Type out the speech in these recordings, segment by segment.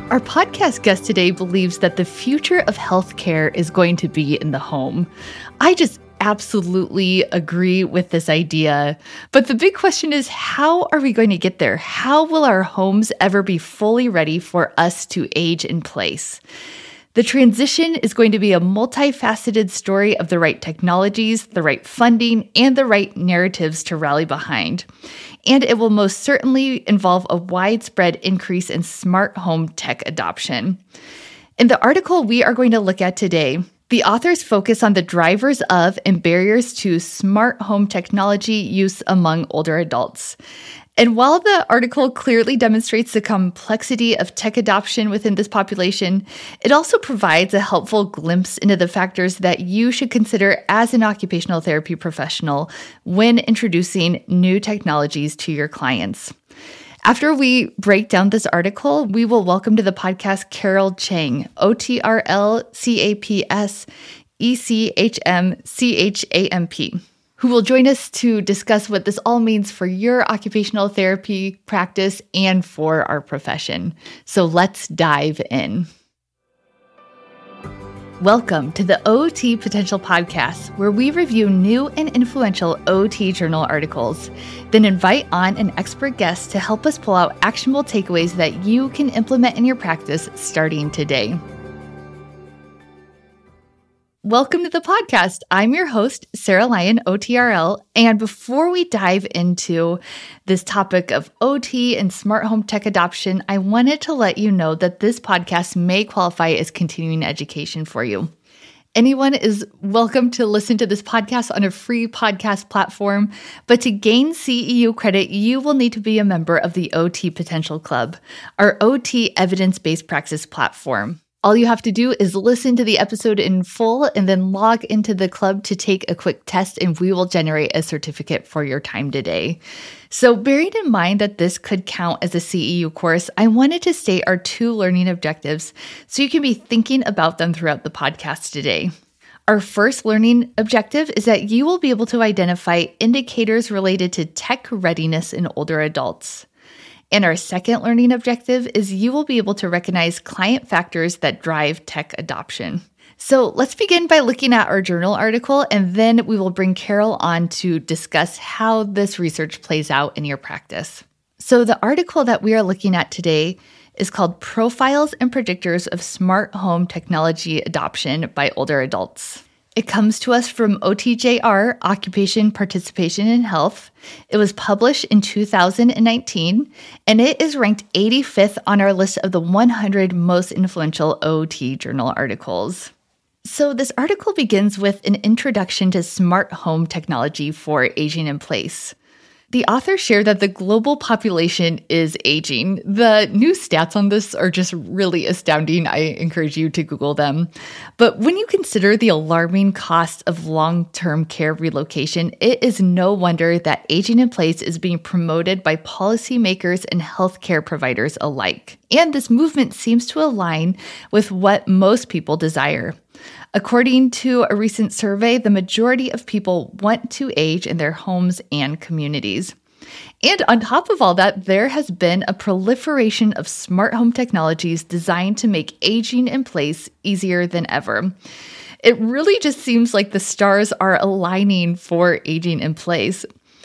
Our podcast guest today believes that the future of healthcare is going to be in the home. I just absolutely agree with this idea. But the big question is, how are we going to get there? How will our homes ever be fully ready for us to age in place? The transition is going to be a multifaceted story of the right technologies, the right funding, and the right narratives to rally behind. And it will most certainly involve a widespread increase in smart home tech adoption. In the article we are going to look at today, the authors focus on the drivers of and barriers to smart home technology use among older adults. And while the article clearly demonstrates the complexity of tech adoption within this population, it also provides a helpful glimpse into the factors that you should consider as an occupational therapy professional when introducing new technologies to your clients. After we break down this article, we will welcome to the podcast Carol Chang, OTRLCAPSECHMCHAMP, who will join us to discuss what this all means for your occupational therapy practice and for our profession. So let's dive in. Welcome to the OT Potential Podcast, where we review new and influential OT journal articles, then invite on an expert guest to help us pull out actionable takeaways that you can implement in your practice starting today. Welcome to the podcast. I'm your host, Sarah Lyon, OTRL. And before we dive into this topic of OT and smart home tech adoption, I wanted to let you know that this podcast may qualify as continuing education for you. Anyone is welcome to listen to this podcast on a free podcast platform, but to gain CEU credit, you will need to be a member of the OT Potential Club, our OT evidence-based practice platform. All you have to do is listen to the episode in full and then log into the club to take a quick test, and we will generate a certificate for your time today. So bearing in mind that this could count as a CEU course, I wanted to state our 2 learning objectives so you can be thinking about them throughout the podcast today. Our first learning objective is that you will be able to identify indicators related to tech readiness in older adults. And our second learning objective is you will be able to recognize client factors that drive tech adoption. So let's begin by looking at our journal article, and then we will bring Carol on to discuss how this research plays out in your practice. So the article that we are looking at today is called Profiles and Predictors of Smart Home Technology Adoption by Older Adults. It comes to us from OTJR, Occupation Participation in Health. It was published in 2019, and it is ranked 85th on our list of the 100 most influential OT journal articles. So this article begins with an introduction to smart home technology for aging in place. The authors share that the global population is aging. The new stats on this are just really astounding. I encourage you to Google them. But when you consider the alarming cost of long-term care relocation, it is no wonder that aging in place is being promoted by policymakers and healthcare providers alike. And this movement seems to align with what most people desire. According to a recent survey, the majority of people want to age in their homes and communities. And on top of all that, there has been a proliferation of smart home technologies designed to make aging in place easier than ever. It really just seems like the stars are aligning for aging in place.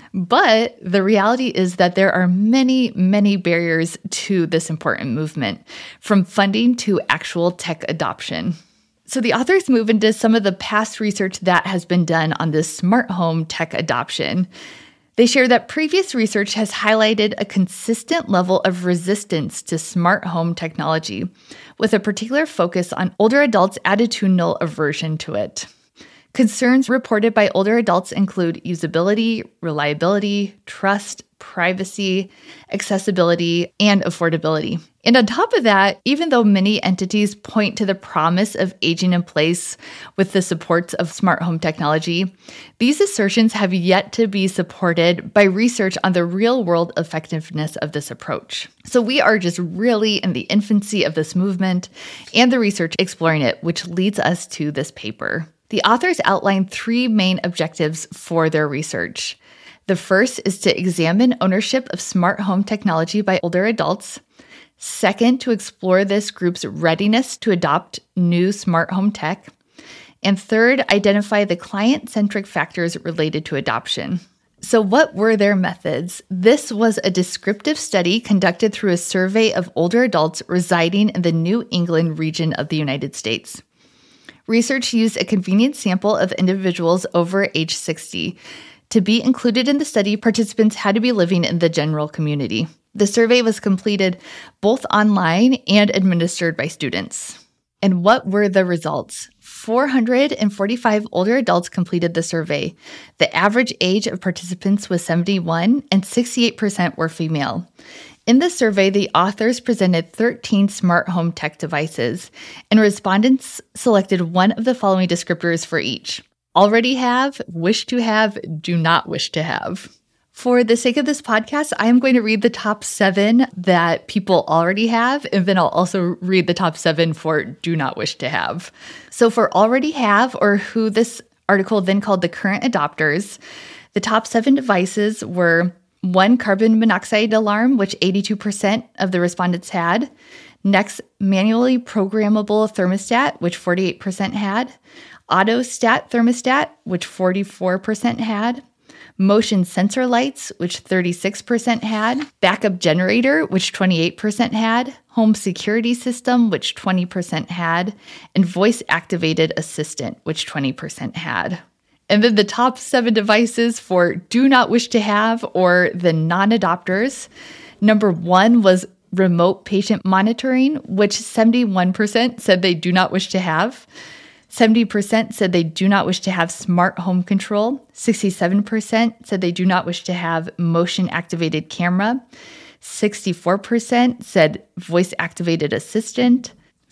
But the reality is that there are many, many barriers to this important movement, from funding to actual tech adoption. So the authors move into some of the past research that has been done on this smart home tech adoption. They share that previous research has highlighted a consistent level of resistance to smart home technology, with a particular focus on older adults' attitudinal aversion to it. Concerns reported by older adults include usability, reliability, trust, privacy, accessibility, and affordability. And on top of that, even though many entities point to the promise of aging in place with the supports of smart home technology, these assertions have yet to be supported by research on the real-world effectiveness of this approach. So we are just really in the infancy of this movement and the research exploring it, which leads us to this paper. The authors outline 3 main objectives for their research. The first is to examine ownership of smart home technology by older adults. Second, to explore this group's readiness to adopt new smart home tech. And third, identify the client-centric factors related to adoption. So what were their methods? This was a descriptive study conducted through a survey of older adults residing in the New England region of the United States. Research used a convenient sample of individuals over age 60. To be included in the study, participants had to be living in the general community. The survey was completed both online and administered by students. And what were the results? 445 older adults completed the survey. The average age of participants was 71, and 68% were female. In the survey, the authors presented 13 smart home tech devices, and respondents selected one of the following descriptors for each: already have, wish to have, do not wish to have. For the sake of this podcast, I am going to read the top 7 that people already have, and then I'll also read the top 7 for do not wish to have. So for already have, or who this article then called the current adopters, the top 7 devices were: 1, carbon monoxide alarm, which 82% of the respondents had. Next, manually programmable thermostat, which 48% had. Auto-stat thermostat, which 44% had. Motion sensor lights, which 36% had. Backup generator, which 28% had. Home security system, which 20% had. And voice-activated assistant, which 20% had. And then the top 7 devices for do not wish to have, or the non-adopters. Number 1 was remote patient monitoring, which 71% said they do not wish to have. 70% said they do not wish to have smart home control. 67% said they do not wish to have motion-activated camera. 64% said voice-activated assistant.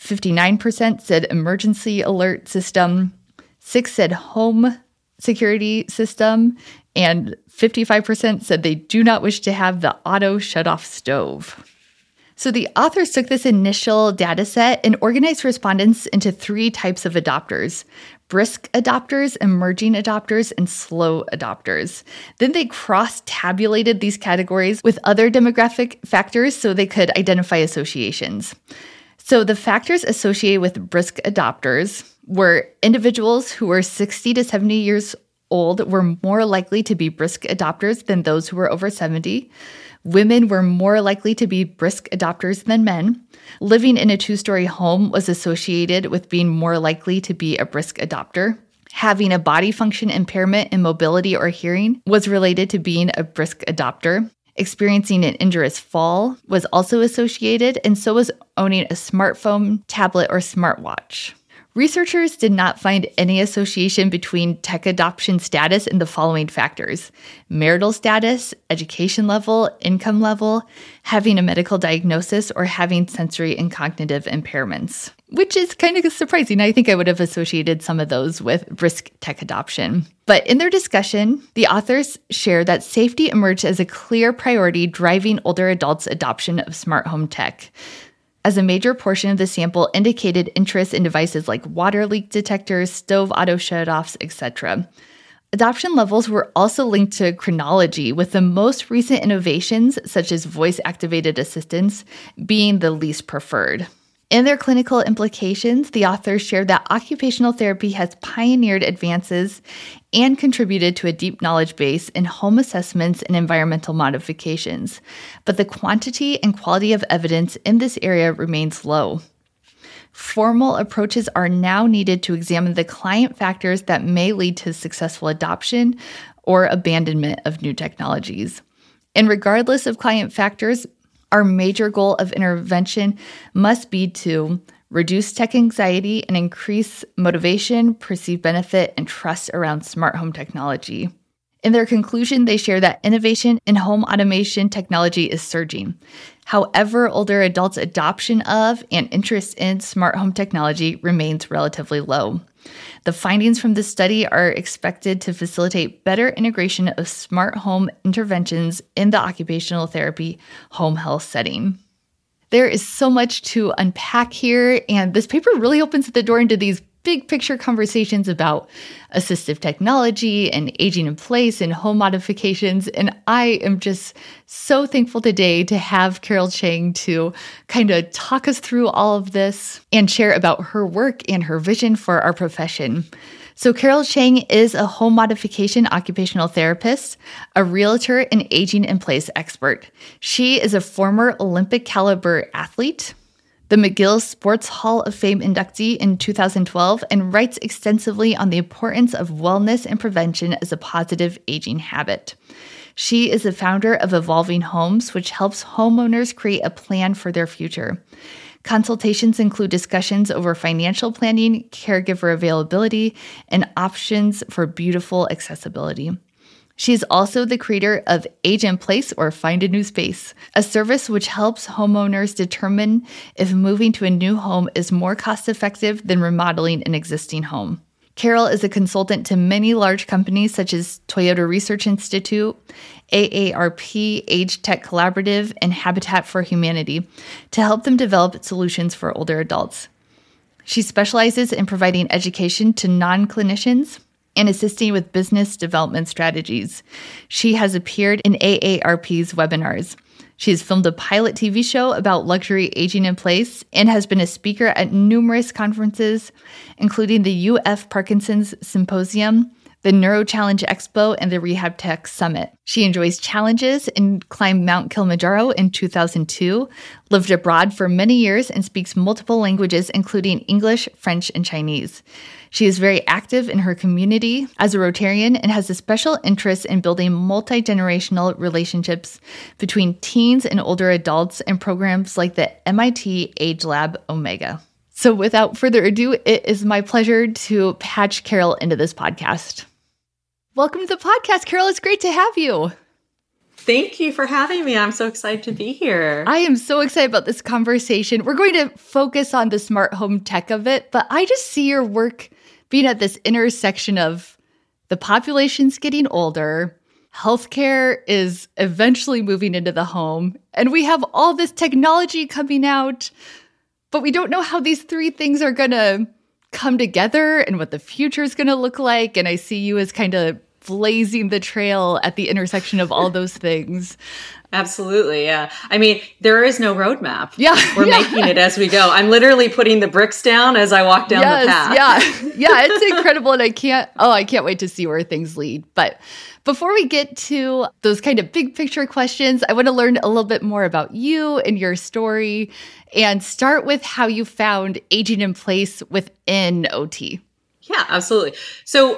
59% said emergency alert system. 6% said home security system. And 55% said they do not wish to have the auto shut-off stove. So the authors took this initial data set and organized respondents into 3 types of adopters: brisk adopters, emerging adopters, and slow adopters. Then they cross-tabulated these categories with other demographic factors so they could identify associations. So the factors associated with brisk adopters were individuals who were 60 to 70 years old were more likely to be brisk adopters than those who were over 70. Women were more likely to be brisk adopters than men. Living in a 2-story home was associated with being more likely to be a brisk adopter. Having a body function impairment in mobility or hearing was related to being a brisk adopter. Experiencing an injurious fall was also associated, and so was owning a smartphone, tablet, or smartwatch. Researchers did not find any association between tech adoption status and the following factors: marital status, education level, income level, having a medical diagnosis, or having sensory and cognitive impairments, which is kind of surprising. I think I would have associated some of those with brisk tech adoption. But in their discussion, the authors share that safety emerged as a clear priority driving older adults' adoption of smart home tech, as a major portion of the sample indicated interest in devices like water leak detectors, stove auto shutoffs, etc. Adoption levels were also linked to chronology, with the most recent innovations, such as voice-activated assistants, being the least preferred. In their clinical implications, the authors shared that occupational therapy has pioneered advances and contributed to a deep knowledge base in home assessments and environmental modifications, but the quantity and quality of evidence in this area remains low. Formal approaches are now needed to examine the client factors that may lead to successful adoption or abandonment of new technologies. And regardless of client factors, our major goal of intervention must be to reduce tech anxiety and increase motivation, perceived benefit, and trust around smart home technology. In their conclusion, they share that innovation in home automation technology is surging. However, older adults' adoption of and interest in smart home technology remains relatively low. The findings from this study are expected to facilitate better integration of smart home interventions in the occupational therapy home health setting. There is so much to unpack here, and this paper really opens the door into these big picture conversations about assistive technology and aging in place and home modifications. And I am just so thankful today to have Carol Chang to kind of talk us through all of this and share about her work and her vision for our profession. So Carol Chang is a home modification occupational therapist, a realtor, and aging in place expert. She is a former Olympic caliber athlete, the McGill Sports Hall of Fame inductee in 2012, and writes extensively on the importance of wellness and prevention as a positive aging habit. She is the founder of Evolving Homes, which helps homeowners create a plan for their future. Consultations include discussions over financial planning, caregiver availability, and options for beautiful accessibility. She's also the creator of Age in Place or Find a New Space, a service which helps homeowners determine if moving to a new home is more cost-effective than remodeling an existing home. Carol is a consultant to many large companies such as Toyota Research Institute, AARP, Age Tech Collaborative, and Habitat for Humanity to help them develop solutions for older adults. She specializes in providing education to non-clinicians and assisting with business development strategies. She has appeared in AARP's webinars. She has filmed a pilot TV show about luxury aging in place and has been a speaker at numerous conferences, including the UF Parkinson's Symposium, the NeuroChallenge Expo, and the Rehab Tech Summit. She enjoys challenges and climbed Mount Kilimanjaro in 2002, lived abroad for many years, and speaks multiple languages, including English, French, and Chinese. She is very active in her community as a Rotarian and has a special interest in building multi-generational relationships between teens and older adults in programs like the MIT Age Lab Omega. So without further ado, it is my pleasure to patch Carol into this podcast. Welcome to the podcast, Carol. It's great to have you. Thank you for having me. I'm so excited to be here. I am so excited about this conversation. We're going to focus on the smart home tech of it, but I just see your work being at this intersection of the population's getting older, healthcare is eventually moving into the home, and we have all this technology coming out, but we don't know how these three things are going to come together and what the future is going to look like. And I see you as kind of blazing the trail at the intersection of all those things. Absolutely. Yeah. I mean, there is no roadmap. Yeah. We're making it as we go. I'm literally putting the bricks down as I walk down the path. Yeah. It's incredible. And I can't wait to see where things lead. But before we get to those kind of big picture questions, I want to learn a little bit more about you and your story and start with how you found aging in place within OT. Yeah, absolutely. So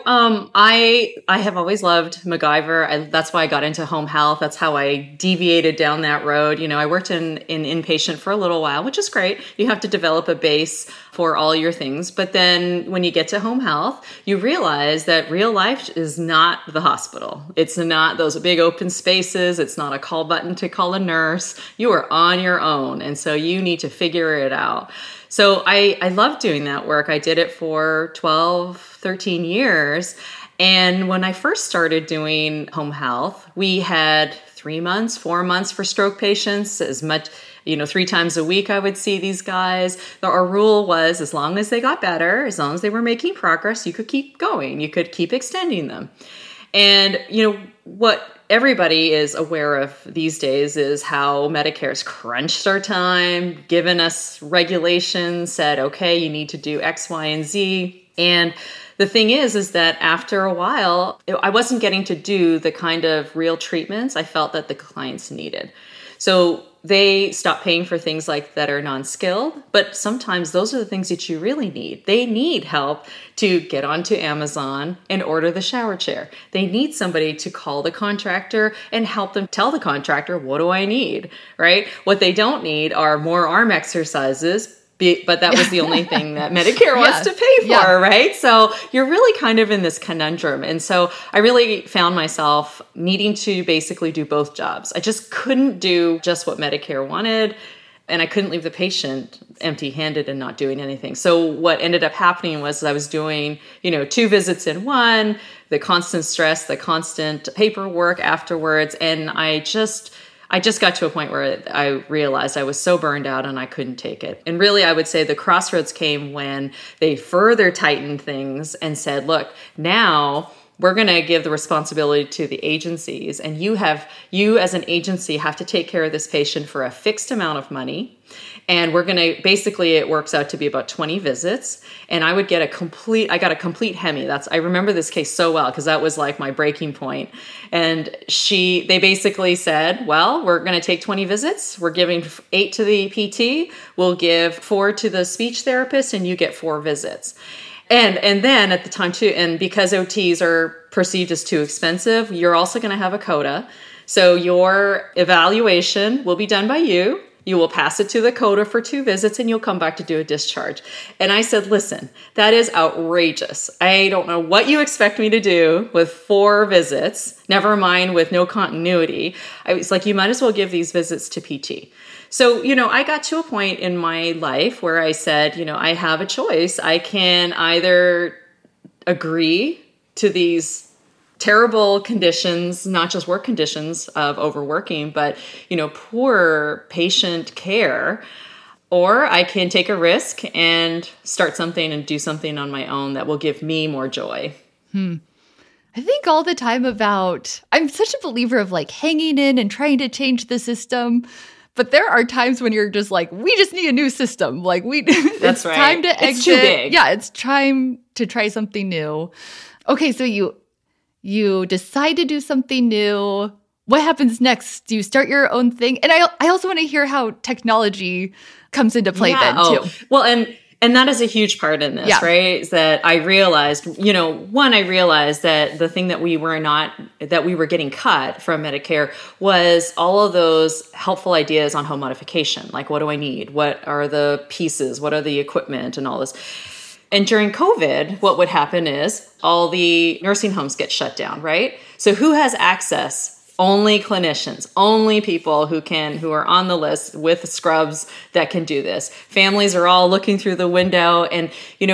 I have always loved MacGyver. That's why I got into home health. That's how I deviated down that road. You know, I worked in inpatient for a little while, which is great. You have to develop a base for all your things. But then when you get to home health, you realize that real life is not the hospital. It's not those big open spaces. It's not a call button to call a nurse. You are on your own. And so you need to figure it out. So I love doing that work. I did it for 12, 13 years. And when I first started doing home health, we had 3 months, 4 months for stroke patients, as much, 3 times a week I would see these guys. Our rule was as long as they got better, as long as they were making progress, you could keep going. You could keep extending them. And, what everybody is aware of these days is how Medicare's crunched our time, given us regulations, said, okay, you need to do X, Y, and Z. And the thing is that after a while, I wasn't getting to do the kind of real treatments I felt that the clients needed. So they stop paying for things like that are non-skilled, but sometimes those are the things that you really need. They need help to get onto Amazon and order the shower chair. They need somebody to call the contractor and help them tell the contractor, what do I need, right? What they don't need are more arm exercises, but that was the only thing that Medicare wants to pay for, right? So you're really kind of in this conundrum. And so I really found myself needing to basically do both jobs. I just couldn't do just what Medicare wanted, and I couldn't leave the patient empty-handed and not doing anything. So what ended up happening was I was doing, 2 visits in one, the constant stress, the constant paperwork afterwards, and I I just got to a point where I realized I was so burned out and I couldn't take it. And really, I would say the crossroads came when they further tightened things and said, look, now we're going to give the responsibility to the agencies, and you as an agency have to take care of this patient for a fixed amount of money. And we're going to, basically it works out to be about 20 visits. And I got a complete Hemi. I remember this case so well because that was like my breaking point. And they basically said, well, we're going to take 20 visits. We're giving 8 to the PT. We'll give 4 to the speech therapist, and you get 4 visits. And then at the time too, and because OTs are perceived as too expensive, you're also going to have a coda. So your evaluation will be done by you. You will pass it to the coda for 2 visits, and you'll come back to do a discharge. And I said, listen, that is outrageous. I don't know what you expect me to do with 4 visits, never mind with no continuity. I was like, you might as well give these visits to PT. So, I got to a point in my life where I said, I have a choice. I can either agree to these terrible conditions, not just work conditions of overworking, but, poor patient care, or I can take a risk and start something and do something on my own that will give me more joy. I think all the time I'm such a believer of like hanging in and trying to change the system. But there are times when you're just like, we just need a new system. Like That's right. Time to exit. It's too big. Yeah, it's time to try something new. Okay, so you decide to do something new. What happens next? Do you start your own thing? And I also want to hear how technology comes into play then too. Well, and that is a huge part in this, right? Is that I realized, I realized that the thing that we were getting cut from Medicare was all of those helpful ideas on home modification. Like, what do I need? What are the pieces? What are the equipment and all this? And during COVID, what would happen is all the nursing homes get shut down, right? So who has access? Only clinicians, only people who are on the list with scrubs that can do this. Families are all looking through the window, and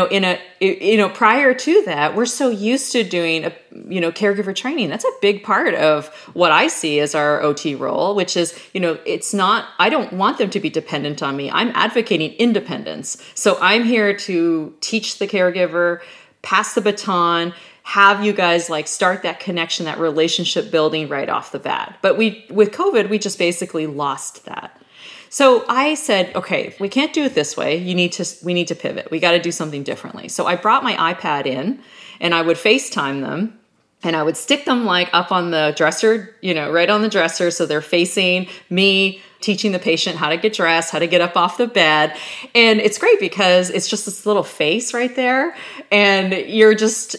prior to that, we're so used to doing caregiver training. That's a big part of what I see as our OT role, which is it's not. I don't want them to be dependent on me. I'm advocating independence. So I'm here to teach the caregiver, pass the baton, have you guys start that connection, that relationship building right off the bat. But with COVID, we just basically lost that. So I said, okay, we can't do it this way. We need to pivot. We got to do something differently. So I brought my iPad in, and I would FaceTime them, and I would stick them up on the dresser, right on the dresser. So they're facing me, teaching the patient how to get dressed, how to get up off the bed. And it's great because it's just this little face right there. And you're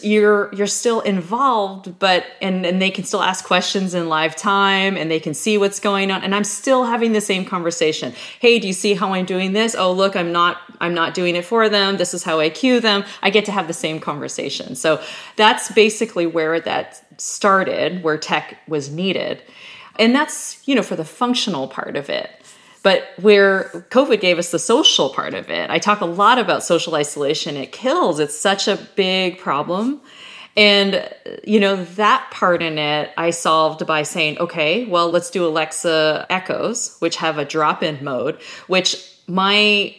still involved, and they can still ask questions in live time, and they can see what's going on. And I'm still having the same conversation. Hey, do you see how I'm doing this? Oh, look, I'm not doing it for them. This is how I cue them. I get to have the same conversation. So that's basically where that started, where tech was needed. And that's, for the functional part of it. But where COVID gave us the social part of it, I talk a lot about social isolation. It kills. It's such a big problem. And, that part in it, I solved by saying, okay, well, let's do Alexa Echoes, which have a drop-in mode, which my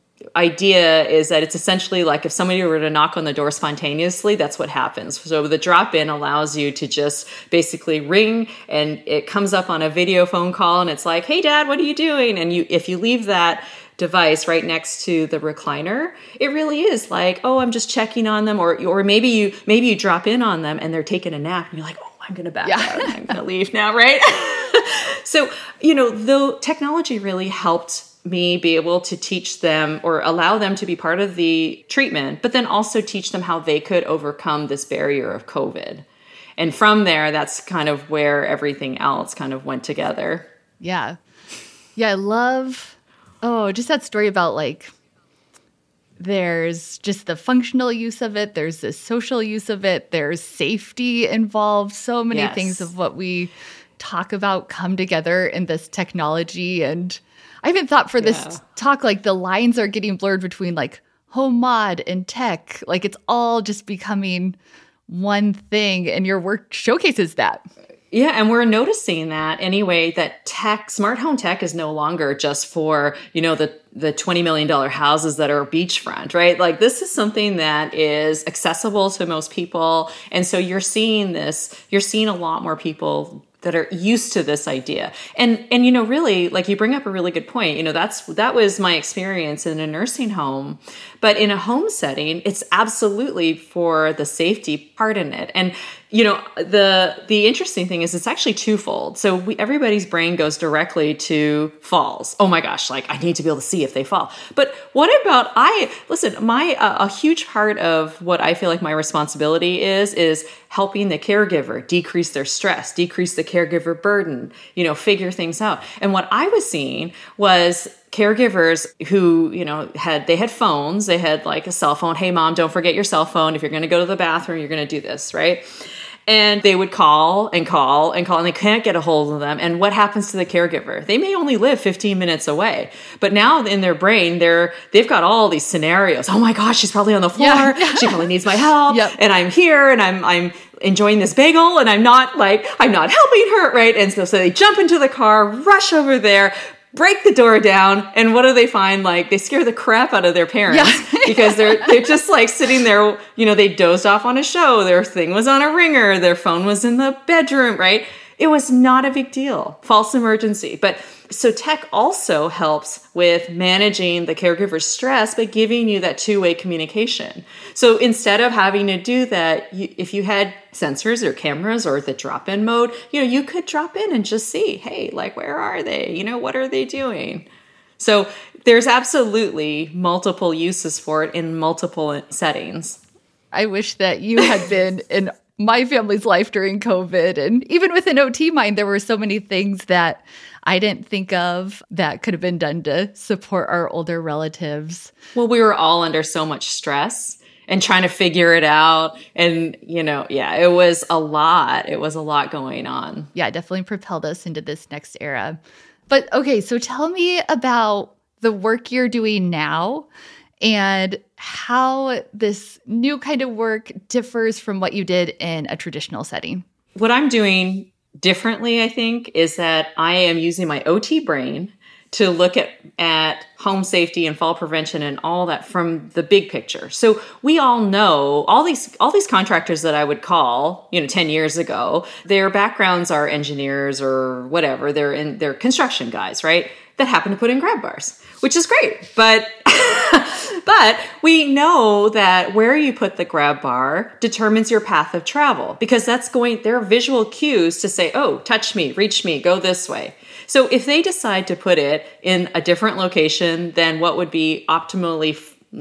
idea is that it's essentially like if somebody were to knock on the door spontaneously, that's what happens. So the drop-in allows you to just basically ring, and it comes up on a video phone call, and it's like, hey, Dad, what are you doing? And if you leave that device right next to the recliner, it really is like, oh, I'm just checking on them, or maybe you drop in on them and they're taking a nap, and you're like, oh, I'm going to back out. I'm going to leave now, right? So, the technology really helped me be able to teach them or allow them to be part of the treatment, but then also teach them how they could overcome this barrier of COVID. And from there, that's kind of where everything else kind of went together. Yeah. Yeah, I love, just that story about there's just the functional use of it. There's the social use of it. There's safety involved. So many things of what we talk about come together in this technology. And I even thought for this talk, the lines are getting blurred between home mod and tech. It's all just becoming one thing, and your work showcases that. Yeah, and we're noticing that anyway, that smart home tech is no longer just for, the $20 million houses that are beachfront, right? Like this is something that is accessible to most people. And so you're seeing a lot more people that are used to this idea. And really, like you bring up a really good point. That was my experience in a nursing home, but in a home setting, it's absolutely for the safety part in it. And the interesting thing is it's actually twofold. So everybody's brain goes directly to falls. Oh my gosh, like I need to be able to see if they fall. But what about a huge part of what I feel like my responsibility is helping the caregiver decrease their stress, decrease the caregiver burden, figure things out. And what I was seeing was caregivers who, they had phones, they had like a cell phone. Hey mom, don't forget your cell phone. If you're going to go to the bathroom, you're going to do this, right? And they would call and call and call, and they can't get a hold of them. And what happens to the caregiver? They may only live 15 minutes away, but now in their brain, they've got all these scenarios. Oh my gosh, she's probably on the floor. Yeah. She probably needs my help. Yep. And I'm here, and I'm enjoying this bagel, and I'm not helping her, right? And so they jump into the car, rush over there, break the door down, and what do they find? Like they scare the crap out of their parents because they're just like sitting there, they dozed off on a show, their thing was on a ringer, their phone was in the bedroom, right? It was not a big deal. False emergency. But so tech also helps with managing the caregiver's stress by giving you that two-way communication. So instead of having to do that, if you had sensors or cameras or the drop-in mode, you could drop in and just see, hey, like, where are they? What are they doing? So there's absolutely multiple uses for it in multiple settings. I wish that you had been in my family's life during COVID. And even within OT Mind, there were so many things that I didn't think of that could have been done to support our older relatives. Well, we were all under so much stress and trying to figure it out. And, it was a lot. It was a lot going on. Yeah, it definitely propelled us into this next era. But okay, so tell me about the work you're doing now and how this new kind of work differs from what you did in a traditional setting. What I'm doing differently, I think, is that I am using my OT brain to look at home safety and fall prevention and all that from the big picture. So we all know all these contractors that I would call, 10 years ago, their backgrounds are engineers or whatever. They're construction guys, right? That happen to put in grab bars, which is great. But we know that where you put the grab bar determines your path of travel because there are visual cues to say, oh, touch me, reach me, go this way. So if they decide to put it in a different location than what would be optimally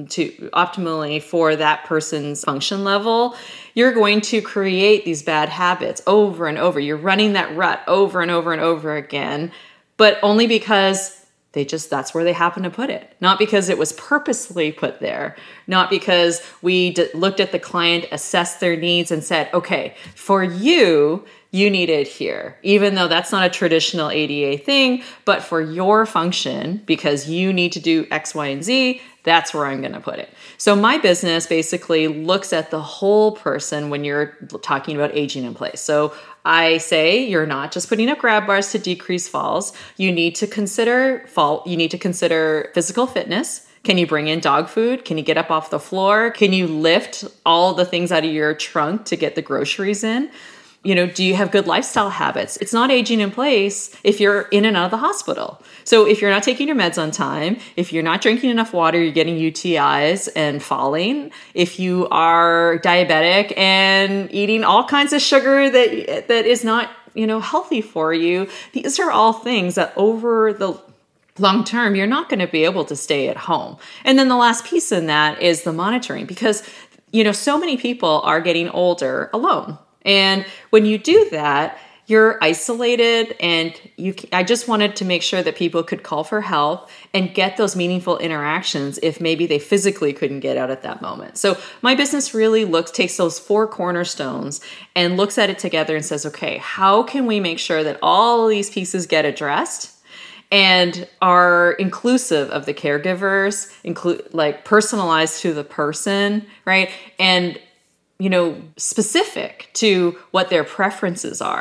for that person's function level, you're going to create these bad habits over and over. You're running that rut over and over and over again, but only because that's where they happen to put it. Not because it was purposely put there. Not because we looked at the client, assessed their needs and said, okay, for you need it here. Even though that's not a traditional ADA thing, but for your function, because you need to do X, Y, and Z, that's where I'm going to put it. So my business basically looks at the whole person when you're talking about aging in place. So I say you're not just putting up grab bars to decrease falls. You need to consider physical fitness. Can you bring in dog food? Can you get up off the floor? Can you lift all the things out of your trunk to get the groceries in? Do you have good lifestyle habits? It's not aging in place if you're in and out of the hospital. So if you're not taking your meds on time, if you're not drinking enough water, you're getting UTIs and falling. If you are diabetic and eating all kinds of sugar that is not, healthy for you, these are all things that over the long term, you're not going to be able to stay at home. And then the last piece in that is the monitoring because, so many people are getting older alone. And when you do that, you're isolated and I just wanted to make sure that people could call for help and get those meaningful interactions if maybe they physically couldn't get out at that moment. So my business really takes those 4 cornerstones and looks at it together and says, okay, how can we make sure that all of these pieces get addressed and are inclusive of the caregivers, personalized to the person, right? And specific to what their preferences are.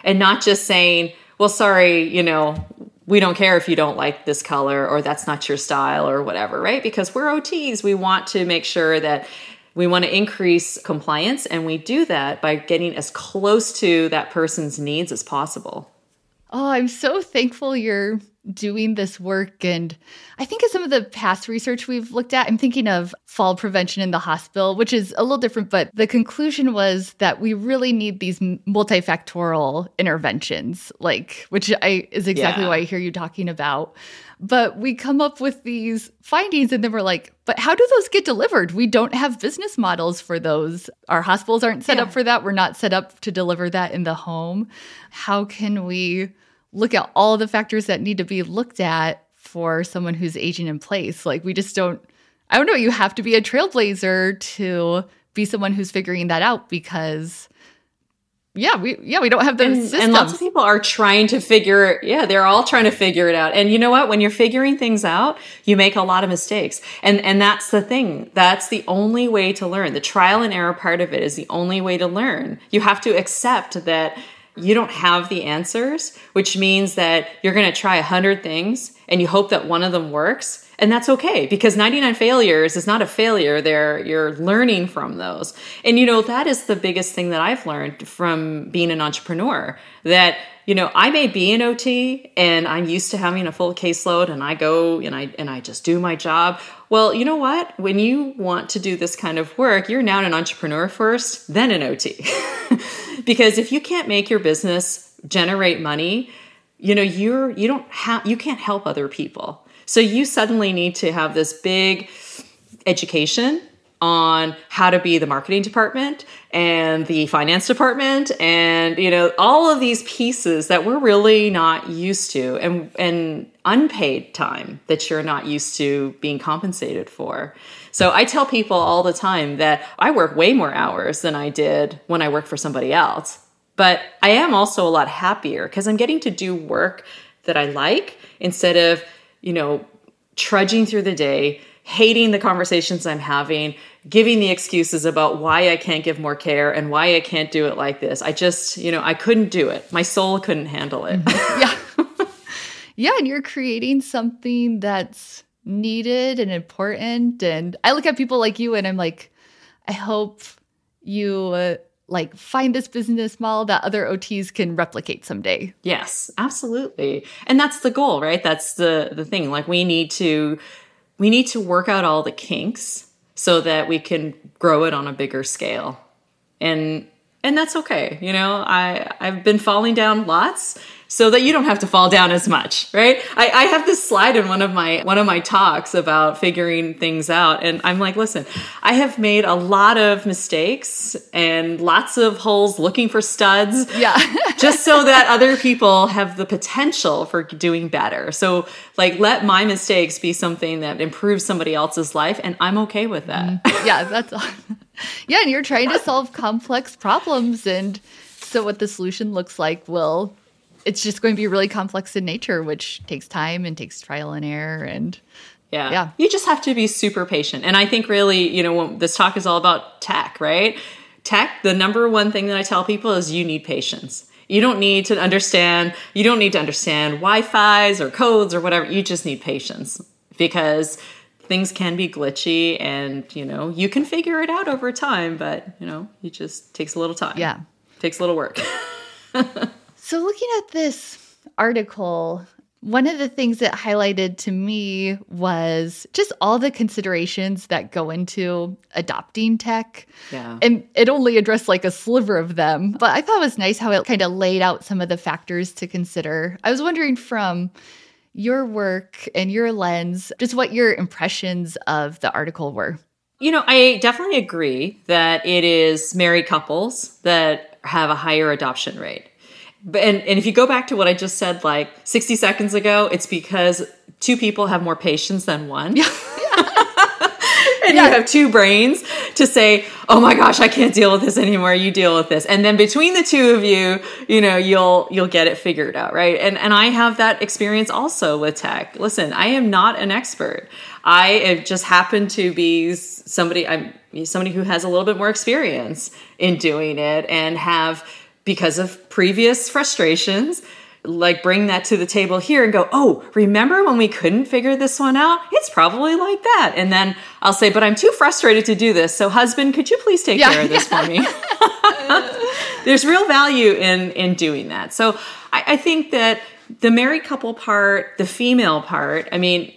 and not just saying, well, sorry, we don't care if you don't like this color or that's not your style or whatever, right? Because we're OTs. We want to make sure that we want to increase compliance, and we do that by getting as close to that person's needs as possible. Oh, I'm so thankful you're doing this work. And I think of some of the past research we've looked at, I'm thinking of fall prevention in the hospital, which is a little different, but the conclusion was that we really need these multifactorial interventions, which is exactly why I hear you talking about. But we come up with these findings and then we're like, but how do those get delivered? We don't have business models for those. Our hospitals aren't set up for that. We're not set up to deliver that in the home. How can we look at all the factors that need to be looked at for someone who's aging in place? We just don't, I don't know, you have to be a trailblazer to be someone who's figuring that out because we don't have those systems. And lots of people are trying to they're all trying to figure it out. And you know what? When you're figuring things out, you make a lot of mistakes. And that's the thing. That's the only way to learn. The trial and error part of it is the only way to learn. You have to accept that you don't have the answers, which means that you're going to try 100 things and you hope that one of them works. And that's okay, because 99 failures is not a failure. You're learning from those. And, that is the biggest thing that I've learned from being an entrepreneur, that, I may be an OT and I'm used to having a full caseload and I go and I just do my job. Well, you know what? When you want to do this kind of work, you're now an entrepreneur first, then an OT. Because if you can't make your business generate money, you can't help other people. So you suddenly need to have this big education on how to be the marketing department and the finance department and, all of these pieces that we're really not used to, and unpaid time that you're not used to being compensated for. So I tell people all the time that I work way more hours than I did when I worked for somebody else. But I am also a lot happier because I'm getting to do work that I like instead of, trudging through the day, hating the conversations I'm having, giving the excuses about why I can't give more care and why I can't do it like this. I just, I couldn't do it. My soul couldn't handle it. Yeah. Yeah. And you're creating something that's needed and important. And I look at people like you and I'm like, I hope you find this business model that other OTs can replicate someday. Yes, absolutely. And that's the goal, right? That's the thing. We need to work out all the kinks so that we can grow it on a bigger scale. And that's okay. I've been falling down lots so that you don't have to fall down as much, right? I have this slide in one of my talks about figuring things out. And I'm like, listen, I have made a lot of mistakes and lots of holes looking for studs. Yeah. Just so that other people have the potential for doing better. So let my mistakes be something that improves somebody else's life. And I'm okay with that. Yeah, that's awesome. Yeah. And you're trying to solve complex problems. And so what the solution looks like it's just going to be really complex in nature, which takes time and takes trial and error. And yeah, you just have to be super patient. And I think really, when this talk is all about tech, right? Tech, the number one thing that I tell people is you need patience. You don't need to understand Wi-Fi's or codes or whatever. You just need patience because things can be glitchy and, you can figure it out over time, but, it just takes a little time. Yeah. Takes a little work. So looking at this article, one of the things that highlighted to me was just all the considerations that go into adopting tech. Yeah. And it only addressed a sliver of them. But I thought it was nice how it kind of laid out some of the factors to consider. I was wondering from your work and your lens, just what your impressions of the article were. I definitely agree that it is married couples that have a higher adoption rate. And if you go back to what I just said 60 seconds ago, it's because two people have more patience than one. Yeah. And you have two brains to say, oh my gosh, I can't deal with this anymore. You deal with this. And then between the two of you, you'll get it figured out, right? And I have that experience also with tech. Listen, I am not an expert. I just happen to be somebody who has a little bit more experience in doing it and have because of previous frustrations, like bring that to the table here and go, oh, remember when we couldn't figure this one out? It's probably like that. And then I'll say, but I'm too frustrated to do this. So husband, could you please take care of this for me? There's real value in doing that. So I think that the married couple part, the female part, I mean,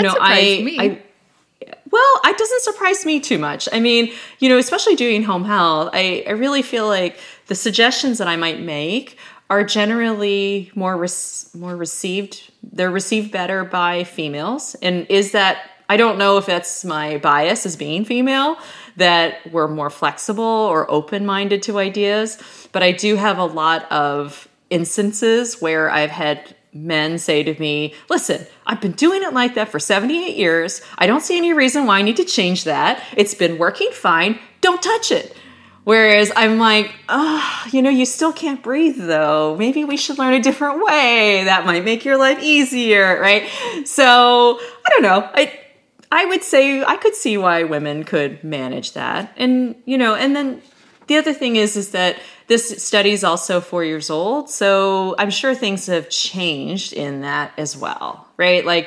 well, it doesn't surprise me too much. I mean, especially doing home health, I really feel like the suggestions that I might make are generally more received. They're received better by females. And I don't know if that's my bias as being female, that we're more flexible or open-minded to ideas. But I do have a lot of instances where I've had men say to me, listen, I've been doing it like that for 78 years. I don't see any reason why I need to change that. It's been working fine. Don't touch it. Whereas I'm like, you still can't breathe though. Maybe we should learn a different way. That might make your life easier, right? So I don't know. I would say I could see why women could manage that. And, and then the other thing is that this study is also 4 years old. So I'm sure things have changed in that as well, right? Like,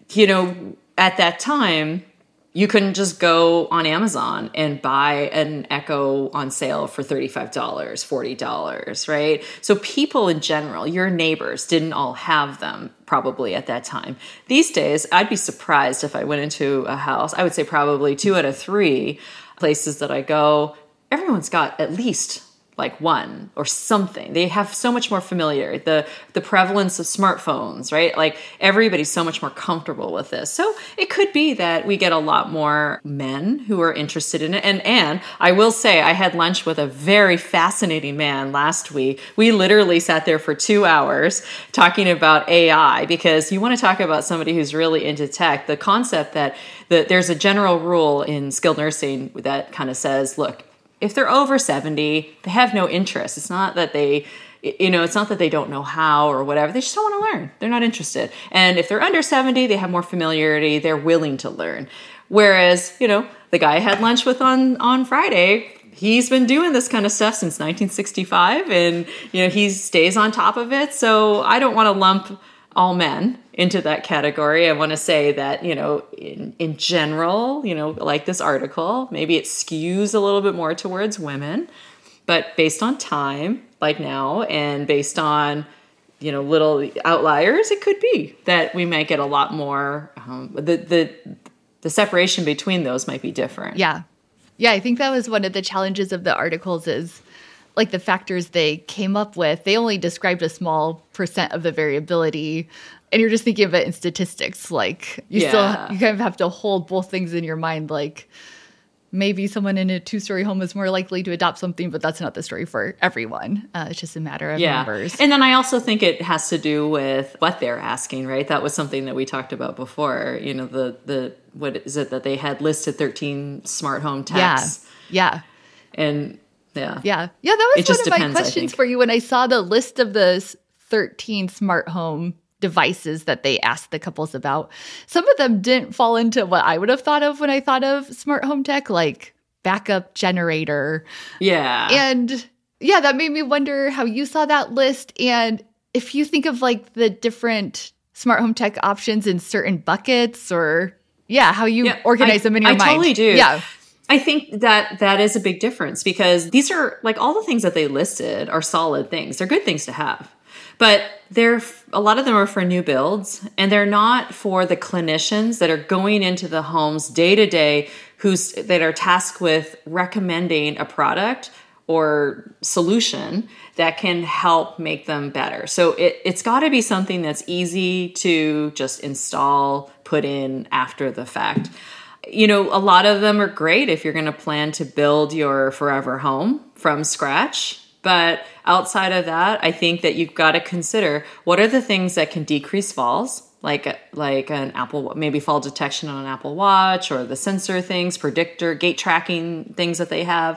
at that time, you couldn't just go on Amazon and buy an Echo on sale for $35, $40, right? So people in general, your neighbors, didn't all have them probably at that time. These days, I'd be surprised if I went into a house. I would say probably 2 out of 3 places that I go, everyone's got at least like one or something. They have so much more familiarity. The prevalence of smartphones, right? Like everybody's so much more comfortable with this. So it could be that we get a lot more men who are interested in it. And I will say I had lunch with a very fascinating man last week. We literally sat there for 2 hours talking about AI, because you want to talk about somebody who's really into tech. The concept that there's a general rule in skilled nursing that kind of says, look, if they're over 70, they have no interest. It's not that it's not that they don't know how or whatever. They just don't want to learn. They're not interested. And if they're under 70, they have more familiarity. They're willing to learn. Whereas, the guy I had lunch with on Friday, he's been doing this kind of stuff since 1965, and, he stays on top of it. So I don't want to lump all men into that category. I want to say that, in general, like this article, maybe it skews a little bit more towards women, but based on time, like now, and based on, little outliers, it could be that we might get a lot more, the separation between those might be different. Yeah. Yeah. I think that was one of the challenges of the articles is like the factors they came up with. They only described a small % of the variability. And you're just thinking of it in statistics. Like you kind of have to hold both things in your mind. Like maybe someone in a 2-story home is more likely to adopt something, but that's not the story for everyone. It's just a matter of numbers. And then I also think it has to do with what they're asking, right? That was something that we talked about before. What is it that they had listed 13 smart home techs? Yeah. And yeah, that was one of my questions for you when I saw the list of the 13 smart home devices that they asked the couples about. Some of them didn't fall into what I would have thought of when I thought of smart home tech, like backup generator. Yeah. And that made me wonder how you saw that list. And if you think of like the different smart home tech options in certain buckets or how you organize them in your mind. I totally do. Yeah. I think that is a big difference, because these are like all the things that they listed are solid things. They're good things to have. But a lot of them are for new builds, and they're not for the clinicians that are going into the homes day to day that are tasked with recommending a product or solution that can help make them better. So it's got to be something that's easy to just install, put in after the fact. A lot of them are great if you're going to plan to build your forever home from scratch. But outside of that, I think that you've got to consider what are the things that can decrease falls, like an Apple, maybe fall detection on an Apple Watch, or the sensor things, predictor, gate tracking things that they have.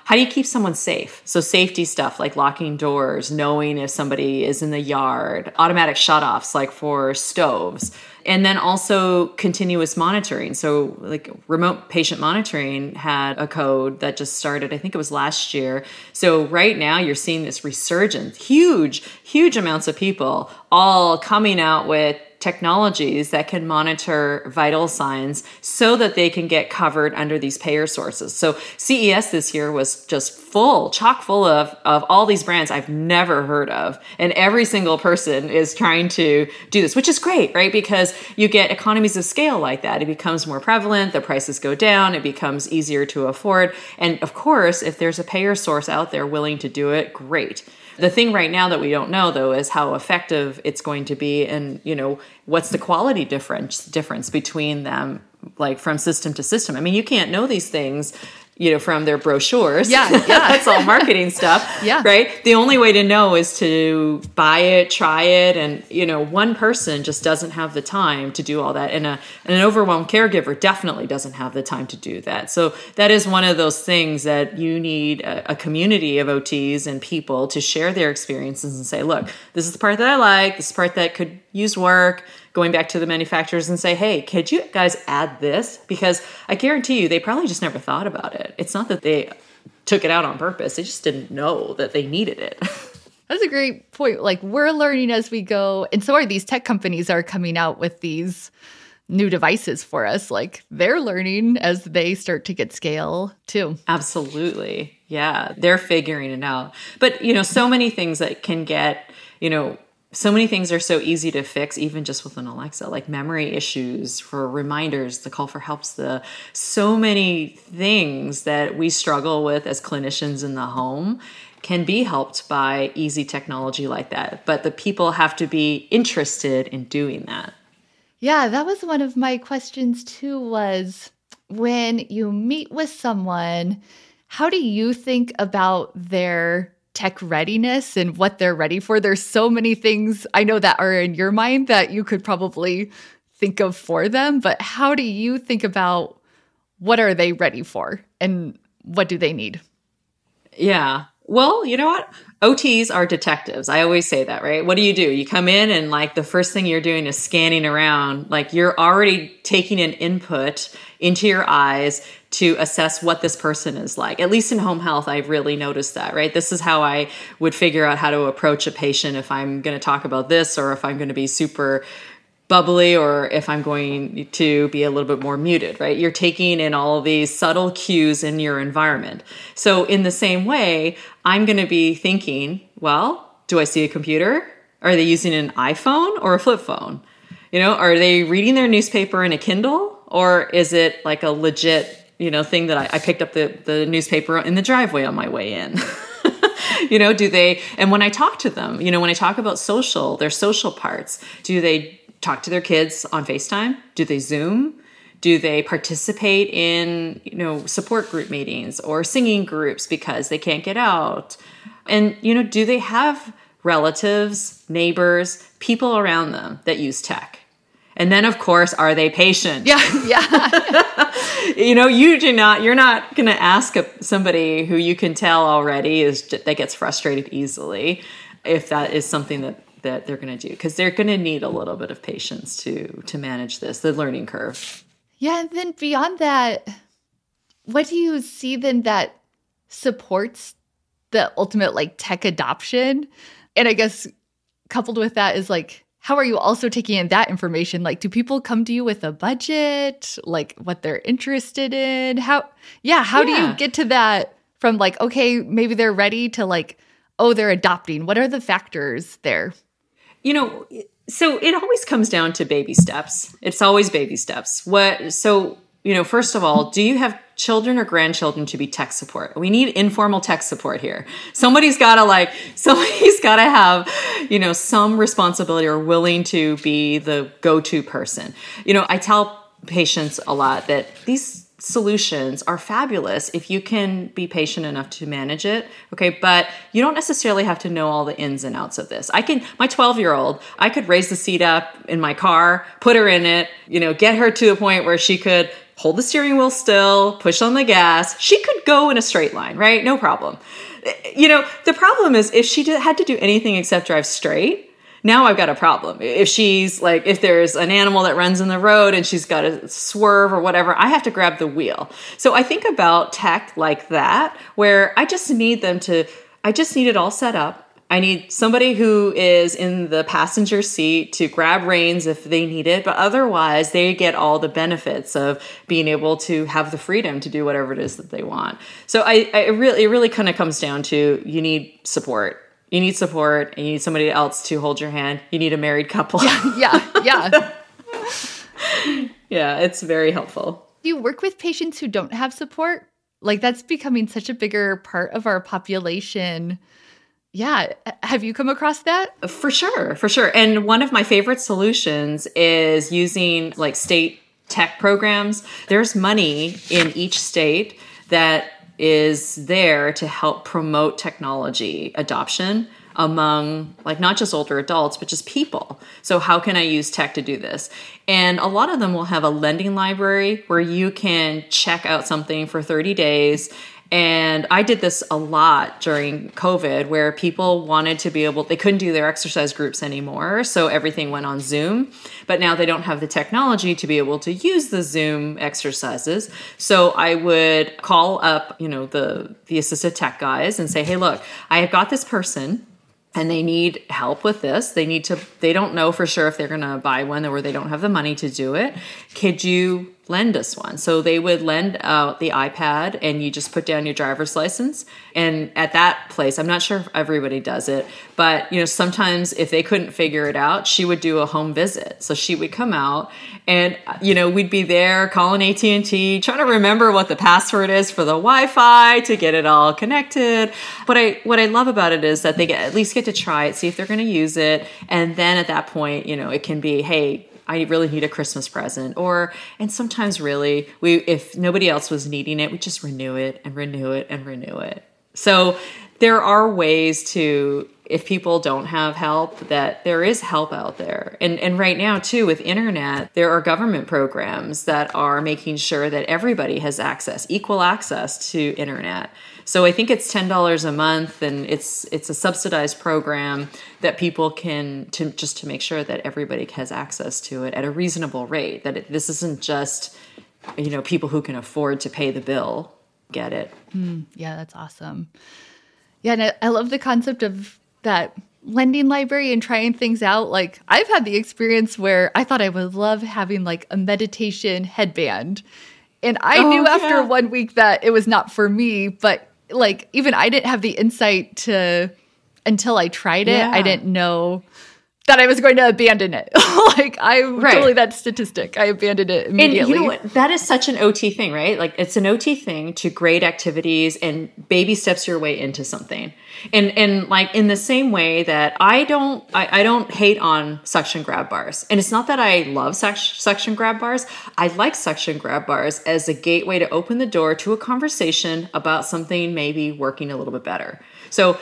How do you keep someone safe? So safety stuff like locking doors, knowing if somebody is in the yard, automatic shutoffs like for stoves, and then also continuous monitoring. So like remote patient monitoring had a code that just started, I think it was last year. So right now you're seeing this resurgence, huge amounts of people all coming out with technologies that can monitor vital signs so that they can get covered under these payer sources. So CES this year was just chock full of all these brands I've never heard of. And every single person is trying to do this, which is great, right? Because you get economies of scale like that. It becomes more prevalent, the prices go down, it becomes easier to afford. And of course, if there's a payer source out there willing to do it, great. The thing right now that we don't know, though, is how effective it's going to be, and what's the quality difference between them, like from system to system. I mean, you can't know these things, from their brochures. Yeah. That's all marketing stuff. Yeah. Right. The only way to know is to buy it, try it, and one person just doesn't have the time to do all that, and an overwhelmed caregiver definitely doesn't have the time to do that. So that is one of those things that you need a community of OTs and people to share their experiences and say, look, this is the part that I like, this part that could use work. Going back to the manufacturers and say, hey, could you guys add this? Because I guarantee you, they probably just never thought about it. It's not that they took it out on purpose. They just didn't know that they needed it. That's a great point. Like, we're learning as we go. And so are these tech companies are coming out with these new devices for us. Like, they're learning as they start to get scale too. Absolutely. Yeah. They're figuring it out. But, so many things that can get, so many things are so easy to fix, even just with an Alexa, like memory issues for reminders, the call for helps, so many things that we struggle with as clinicians in the home can be helped by easy technology like that. But the people have to be interested in doing that. Yeah, that was one of my questions too, was when you meet with someone, how do you think about their tech readiness and what they're ready for? There's so many things I know that are in your mind that you could probably think of for them, but how do you think about what are they ready for and what do they need? Yeah. Well, you know what? OTs are detectives. I always say that, right? What do? You come in and like the first thing you're doing is scanning around. Like you're already taking an input into your eyes to assess what this person is like. At least in home health, I've really noticed that, right? This is how I would figure out how to approach a patient if I'm going to talk about this or if I'm going to be super bubbly or if I'm going to be a little bit more muted, right? You're taking in all of these subtle cues in your environment. So in the same way, I'm going to be thinking, well, do I see a computer? Are they using an iPhone or a flip phone? Are they reading their newspaper in a Kindle, or is it like a legit, thing that I picked up the newspaper in the driveway on my way in? Do they, and when I talk to them, when I talk about their social parts, do they talk to their kids on FaceTime? Do they Zoom? Do they participate in, support group meetings or singing groups because they can't get out? And, do they have relatives, neighbors, people around them that use tech? And then, of course, are they patient? Yeah. You're not going to ask somebody who you can tell already that gets frustrated easily if that is something that they're going to do, because they're going to need a little bit of patience to manage the learning curve. Yeah. And then beyond that, what do you see then that supports the ultimate like tech adoption? And I guess coupled with that is like, how are you also taking in that information? Like, do people come to you with a budget, like what they're interested in? How do you get to that from like, okay, maybe they're ready to like, oh, they're adopting? What are the factors there? So it always comes down to baby steps. It's always baby steps. First of all, do you have children or grandchildren to be tech support? We need informal tech support here. Somebody's got to have, some responsibility or willing to be the go-to person. I tell patients a lot that these solutions are fabulous if you can be patient enough to manage it. Okay. But you don't necessarily have to know all the ins and outs of this. My 12-year-old, I could raise the seat up in my car, put her in it, get her to a point where she could hold the steering wheel still, push on the gas. She could go in a straight line, right? No problem. The problem is if she had to do anything except drive straight, now I've got a problem. If she's like, if there's an animal that runs in the road and she's got to swerve or whatever, I have to grab the wheel. So I think about tech like that, where I just need it all set up. I need somebody who is in the passenger seat to grab reins if they need it, but otherwise they get all the benefits of being able to have the freedom to do whatever it is that they want. So it really kind of comes down to you need support. You need support, and you need somebody else to hold your hand. You need a married couple. Yeah. Yeah, it's very helpful. Do you work with patients who don't have support? Like, that's becoming such a bigger part of our population. Yeah. Have you come across that? For sure. And one of my favorite solutions is using like state tech programs. There's money in each state that is there to help promote technology adoption among like not just older adults, but just people. So how can I use tech to do this? And a lot of them will have a lending library where you can check out something for 30 days. And I did this a lot during COVID where people wanted to be they couldn't do their exercise groups anymore. So everything went on Zoom, but now they don't have the technology to be able to use the Zoom exercises. So I would call up, the assistive tech guys and say, hey, look, I have got this person and they need help with this. They don't know for sure if they're going to buy one or they don't have the money to do it. Could you lend us one? So they would lend out the iPad and you just put down your driver's license. And at that place, I'm not sure if everybody does it, but sometimes if they couldn't figure it out, she would do a home visit. So she would come out and, we'd be there calling AT&T, trying to remember what the password is for the Wi-Fi to get it all connected. What I love about it is that they at least get to try it, see if they're going to use it. And then at that point, it can be, hey, I really need a Christmas present. And sometimes really, if nobody else was needing it, we just renew it and renew it and renew it. So there are ways to, if people don't have help, that there is help out there. And right now too, with internet, there are government programs that are making sure that everybody has equal access to internet. So I think it's $10 a month, and it's a subsidized program that people can to make sure that everybody has access to it at a reasonable rate. That this isn't just people who can afford to pay the bill get it. Yeah, that's awesome. Yeah, and I love the concept of that lending library and trying things out. Like, I've had the experience where I thought I would love having like a meditation headband, and I knew after 1 week that it was not for me, but like, even I didn't have the insight until I tried it. I didn't know that I was going to abandon it. Like, I'm totally that statistic. I abandoned it immediately. And you know what? That is such an OT thing, right? Like, it's an OT thing to grade activities and baby steps your way into something. And like, in the same way that I don't hate on suction grab bars. And it's not that I love suction grab bars. I like suction grab bars as a gateway to open the door to a conversation about something maybe working a little bit better. So,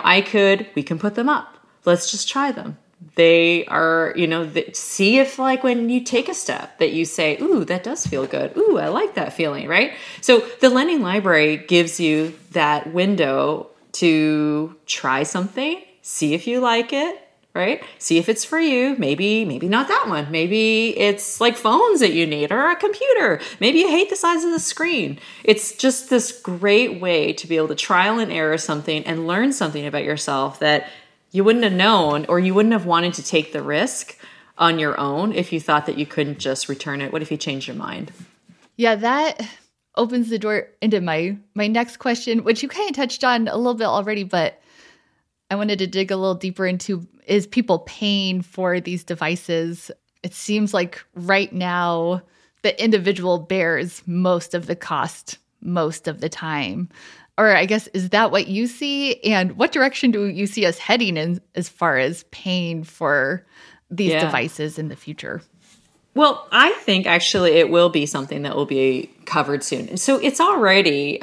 we can put them up. Let's just try them. They are, see if like when you take a step that you say, ooh, that does feel good. Ooh, I like that feeling, right? So the lending library gives you that window to try something, see if you like it, right? See if it's for you. Maybe not that one. Maybe it's like phones that you need or a computer. Maybe you hate the size of the screen. It's just this great way to be able to trial and error something and learn something about yourself that you wouldn't have known, or you wouldn't have wanted to take the risk on your own if you thought that you couldn't just return it. What if you changed your mind? Yeah, that opens the door into my next question, which you kind of touched on a little bit already, but I wanted to dig a little deeper into, is people paying for these devices? It seems like right now the individual bears most of the cost most of the time. Or I guess, is that what you see? And what direction do you see us heading in as far as paying for these devices in the future? Well, I think actually it will be something that will be covered soon. So it's already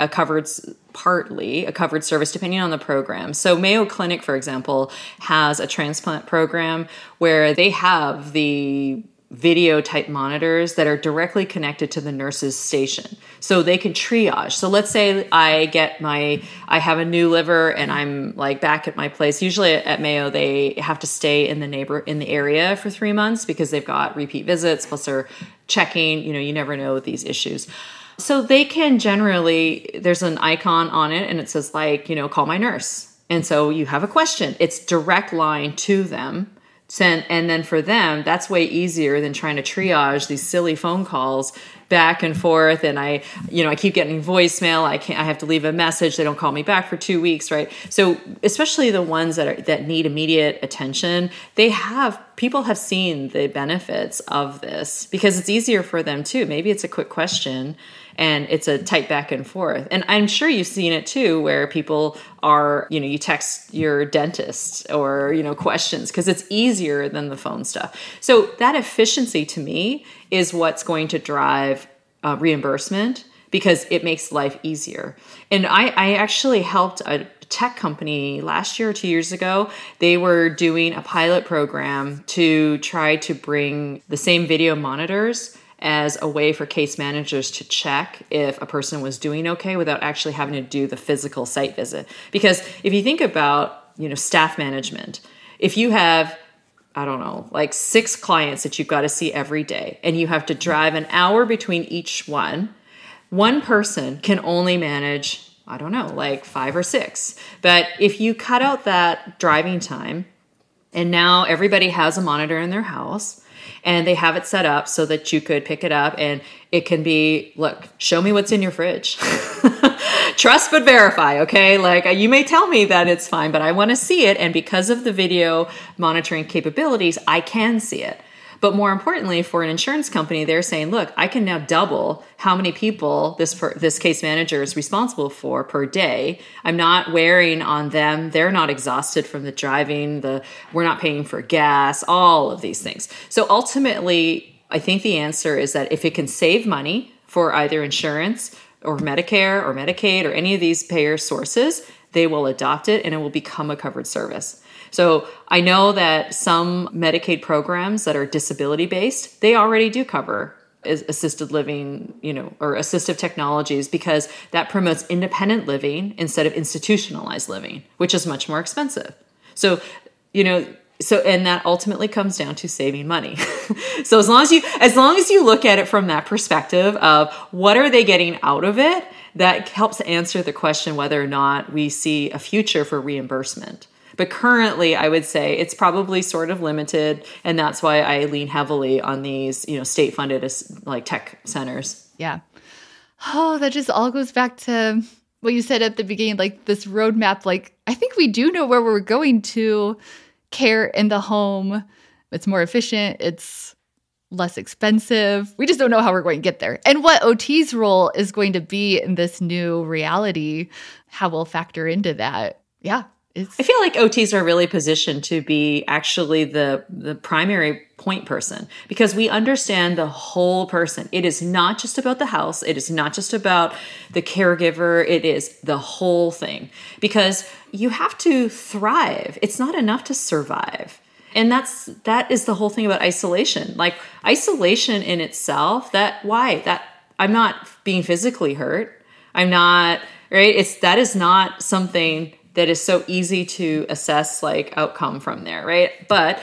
partly a covered service depending on the program. So Mayo Clinic, for example, has a transplant program where they have the video type monitors that are directly connected to the nurse's station. So they can triage. So let's say I have a new liver and I'm like back at my place. Usually at Mayo, they have to stay in the area for 3 months because they've got repeat visits, plus they're checking, you never know with these issues. So they can generally, there's an icon on it and it says call my nurse. And so you have a question. It's direct line to them. And then for them, that's way easier than trying to triage these silly phone calls back and forth. And I keep getting voicemail. I have to leave a message. They don't call me back for 2 weeks, right? So especially the ones that need immediate attention, people have seen the benefits of this because it's easier for them too. Maybe it's a quick question and it's a tight back and forth. And I'm sure you've seen it too, where people are, you text your dentist or, questions because it's easier than the phone stuff. So that efficiency to me is what's going to drive reimbursement because it makes life easier. And I actually helped a tech company last year or 2 years ago. They were doing a pilot program to try to bring the same video monitors as a way for case managers to check if a person was doing okay without actually having to do the physical site visit. Because if you think about, staff management, if you have, 6 clients that you've got to see every day, and you have to drive an hour between each one person can only manage, 5 or 6. But if you cut out that driving time, and now everybody has a monitor in their house, and they have it set up so that you could pick it up and it can be, look, show me what's in your fridge. Trust but verify, okay? You may tell me that it's fine, but I want to see it. And because of the video monitoring capabilities, I can see it. But more importantly, for an insurance company, they're saying, look, I can now double how many people this case manager is responsible for per day. I'm not wearing on them. They're not exhausted from the driving, we're not paying for gas, all of these things. So ultimately, I think the answer is that if it can save money for either insurance or Medicare or Medicaid or any of these payer sources, they will adopt it and it will become a covered service. So I know that some Medicaid programs that are disability-based, they already do cover assisted living, or assistive technologies because that promotes independent living instead of institutionalized living, which is much more expensive. So, and that ultimately comes down to saving money. So as long as you look at it from that perspective of what are they getting out of it, that helps answer the question whether or not we see a future for reimbursement. But currently, I would say it's probably sort of limited, and that's why I lean heavily on these, state-funded tech centers. Yeah. Oh, that just all goes back to what you said at the beginning, this roadmap. I think we do know where we're going to care in the home. It's more efficient. It's less expensive. We just don't know how we're going to get there. And what OT's role is going to be in this new reality, how we'll factor into that. Yeah. I feel like OTs are really positioned to be actually the primary point person because we understand the whole person. It is not just about the house. It is not just about the caregiver. It is the whole thing because you have to thrive. It's not enough to survive. And that is the whole thing about isolation. Isolation in itself, I'm not being physically hurt. I'm not, right? That is not something that is so easy to assess outcome from there, right? But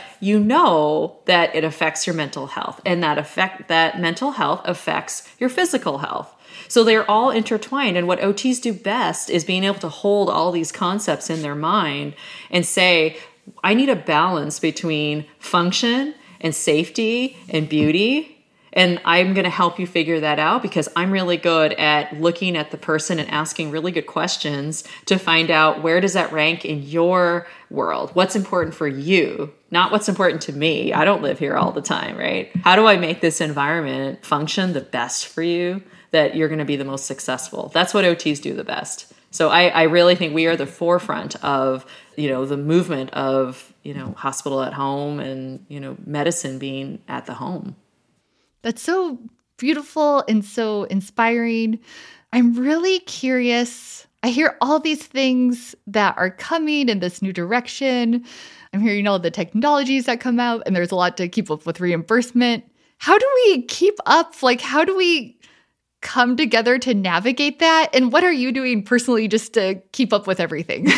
that it affects your mental health and that mental health affects your physical health. So they're all intertwined. And what OTs do best is being able to hold all these concepts in their mind and say, I need a balance between function and safety and beauty. And I'm going to help you figure that out because I'm really good at looking at the person and asking really good questions to find out where does that rank in your world? What's important for you, not what's important to me. I don't live here all the time, right? How do I make this environment function the best for you that you're going to be the most successful? That's what OTs do the best. So I really think we are the forefront of, the movement of, hospital at home and, medicine being at the home. That's so beautiful and so inspiring. I'm really curious. I hear all these things that are coming in this new direction. I'm hearing all the technologies that come out, and there's a lot to keep up with reimbursement. how do we keep up? Like, how do we come together to navigate that? And what are you doing personally just to keep up with everything?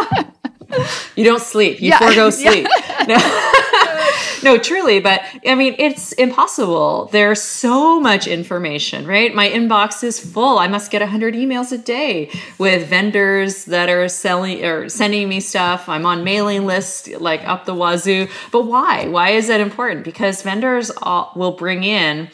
You don't sleep. You forego sleep. Yeah. No, truly. But I mean, it's impossible. There's so much information, right? My inbox is full. I must get 100 emails a day with vendors that are selling or sending me stuff. I'm on mailing lists like up the wazoo. But why? Why is that important? Because vendors will bring in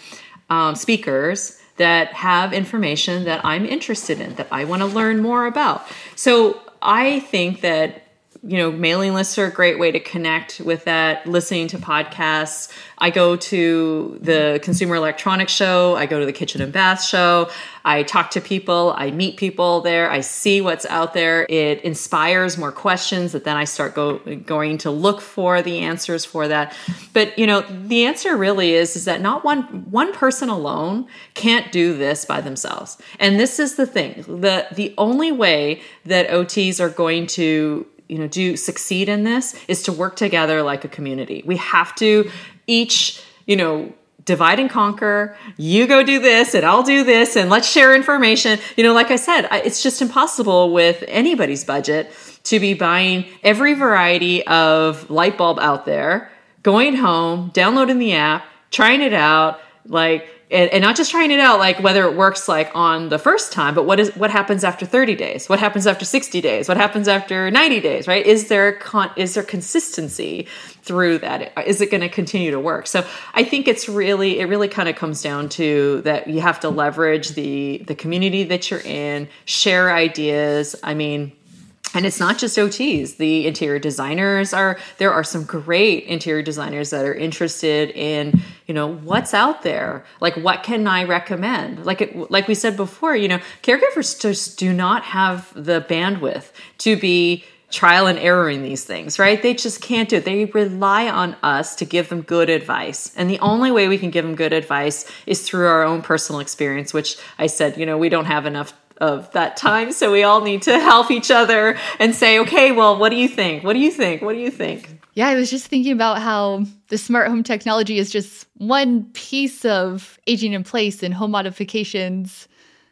speakers that have information that I'm interested in, that I want to learn more about. So I think that mailing lists are a great way to connect with that, listening to podcasts. I go to the Consumer Electronics Show. I go to the Kitchen and Bath Show. I talk to people. I meet people there. I see what's out there. It inspires more questions that then I start going to look for the answers for that. But, the answer really is that not one person alone can't do this by themselves. And this is the thing. The only way that OTs are going to succeed in this is to work together like a community. We have to each, divide and conquer. You go do this and I'll do this and let's share information. Like I said, it's just impossible with anybody's budget to be buying every variety of light bulb out there, going home, downloading the app, trying it out, and not just trying it out, like whether it works like on the first time, but what happens after 30 days? What happens after 60 days? What happens after 90 days, right? Is there consistency through that? Is it going to continue to work? So I think it really kind of comes down to that you have to leverage the community that you're in, share ideas. I mean, and it's not just OTs. The interior designers there are some great interior designers that are interested in, what's out there. Like, what can I recommend? Like we said before, caregivers just do not have the bandwidth to be trial and erroring these things, right? They just can't do it. They rely on us to give them good advice. And the only way we can give them good advice is through our own personal experience, which I said, we don't have enough of that time. So we all need to help each other and say, okay, well, what do you think? What do you think? What do you think? Yeah, I was just thinking about how the smart home technology is just one piece of aging in place and home modifications.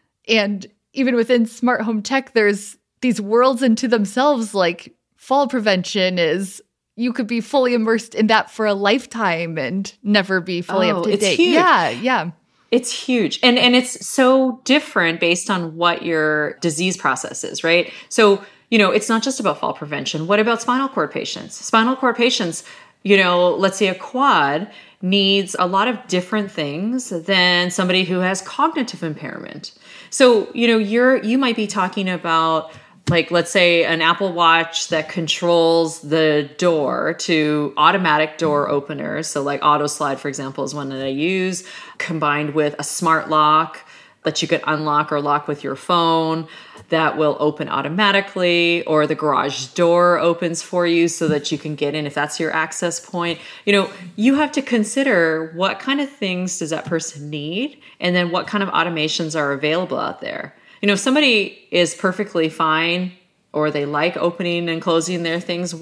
And even within smart home tech, there's these worlds into themselves, like fall prevention is, you could be fully immersed in that for a lifetime and never be fully up to date. Huge. Yeah. It's huge. And it's so different based on what your disease process is, right? So, it's not just about fall prevention. What about spinal cord patients? Spinal cord patients, let's say a quad needs a lot of different things than somebody who has cognitive impairment. So, you might be talking about, like, let's say an Apple Watch that controls the door to automatic door openers. So like AutoSlide, for example, is one that I use, combined with a smart lock that you could unlock or lock with your phone that will open automatically, or the garage door opens for you so that you can get in if that's your access point. You have to consider what kind of things does that person need, and then what kind of automations are available out there. If somebody is perfectly fine or they like opening and closing their things,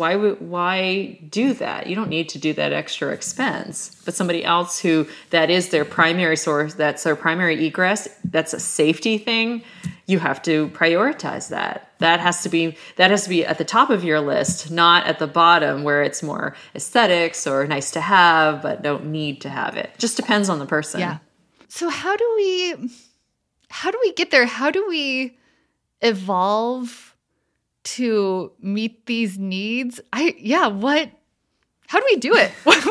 why do that? You don't need to do that extra expense. But somebody else who that is their primary source, that's their primary egress, that's a safety thing, you have to prioritize that. That has to be at the top of your list, not at the bottom where it's more aesthetics or nice to have, but don't need to have it. Just depends on the person. Yeah. So how do we get there? How do we evolve to meet these needs? How do we do it?